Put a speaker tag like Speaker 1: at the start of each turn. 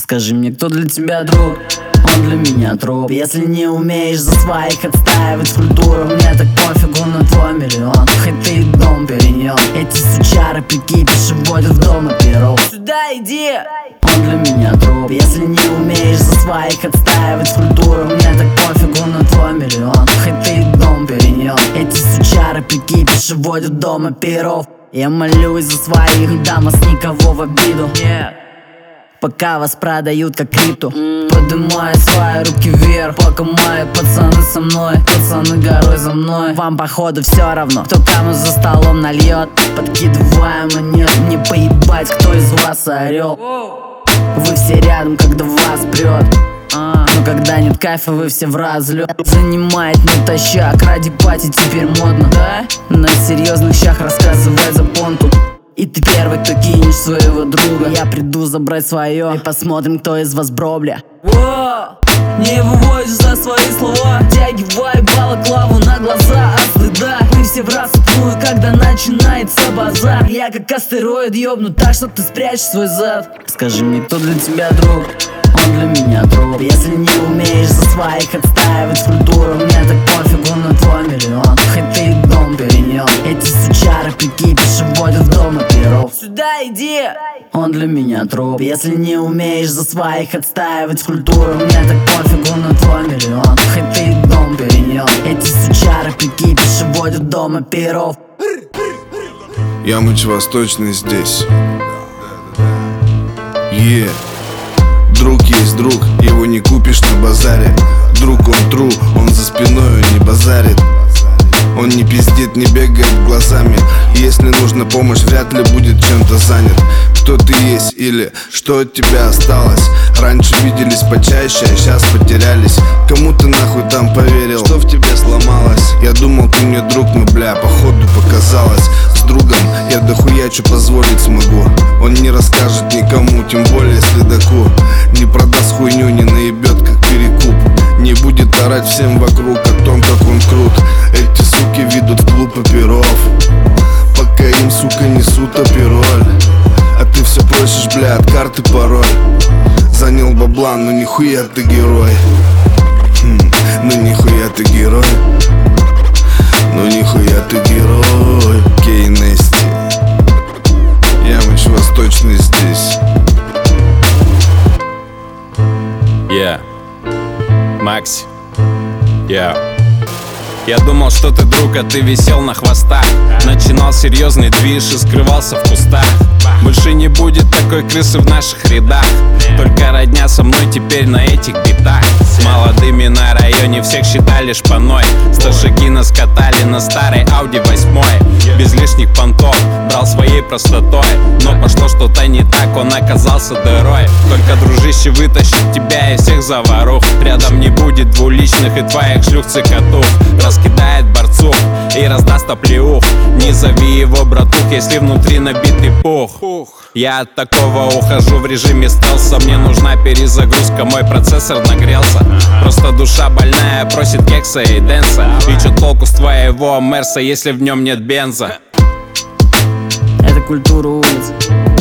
Speaker 1: Скажи мне, кто для тебя друг? Он для меня труп. Если не умеешь за своих отстаивать культуру, мне так пофигу на твой миллион. Хоть ты дом перенял. Эти сучары прикипишь и водят в дом оперов. Сюда иди! Он для меня труп. Если не умеешь за своих отстаивать культуру, мне так пофигу на твой миллион. Хоть ты дом перенял. Эти сучары прикипишь и водят в дом оперов. Я молюсь за своих, не дам вас никого в обиду. Пока вас продают как крипту, поднимаю свои руки вверх, пока мои пацаны со мной, пацаны горой за мной. Вам походу все равно, кто кому за столом нальет. Подкидываем монет, мне поебать, кто из вас орел. Вы все рядом, когда вас прет. Но когда нет кайфа, вы все в разлет. Занимает натощак, ради пати теперь модно, да? На серьезных щах рассказывай за понту. И ты первый, кто кинешь своего друга. Я приду забрать свое, и посмотрим, кто из вас бробля. Не выводишь за свои слова, тягивай балаклаву на глаза от стыда. Мы все в рассыпную, когда начинается базар. Я как астероид ёбну так, что ты спрячешь свой зад. Скажи мне, кто для тебя друг? Он для меня труп. Если не умеешь за своих отстаивать культуру, мне так пофигу на твой миллион. Хоть ты дом перенял. Эти сучары прикипишь и водят в дом оперов. Сюда иди! Он для меня труп. Если не умеешь за своих отстаивать культуру, мне так пофигу на твой миллион. Хоть ты дом перенял. Эти сучары прикипишь и водят в дом оперов.
Speaker 2: Ямыч Восточный здесь. Друг есть друг, его не купишь на базаре. Друг он true, он за спиной не базарит. Он не пиздит, не бегает глазами. Если нужна помощь, вряд ли будет чем-то занят. Кто ты есть или что от тебя осталось? Раньше виделись почаще, а сейчас потерялись. Кому ты нахуй там поверил? Что в тебе сломалось? Я думал, ты мне друг, но бля, походу показалось. С другом я дохуя что позволить смогу. Он не расскажет никому, тем более следаку. Не продаст хуйню, не наебет как перекуп. Не будет орать всем вокруг о том, как он крут. Эти суки ведут в клуб оперов, пока им, сука, несут опероль. А ты все просишь, бля, от карты пароль. Занял бабла, но нихуя ты герой. Ну нихуя ты герой. Ну нихуя ты герой. Кейнести. Ямыч Восточный здесь.
Speaker 3: Макси, я думал, что ты друг, а ты висел на хвостах. Начинал серьезный движ и скрывался в кустах. Больше не будет такой крысы в наших рядах. Только родня со мной теперь на этих битах. С молодыми на районе всех считали шпаной. Старшаки нас катали на старой Audi 8. Без лишних понтов, брал своей простотой. Но пошло что-то не так, он оказался дырой. Только, дружище, вытащит тебя и всех заварух. Рядом не будет двуличных и твоих шлюх-цикатух. Раскидает борцов и раздаст оплеух. Не зови его братух, если внутри набитый пух. Я от такого ухожу в режиме стелса. Мне нужна перезагрузка, мой процессор нагрелся. Просто душа больная просит кекса и дэнса. И чё толку с твоего Мерса, если в нем нет бенза?
Speaker 1: Это культура улиц.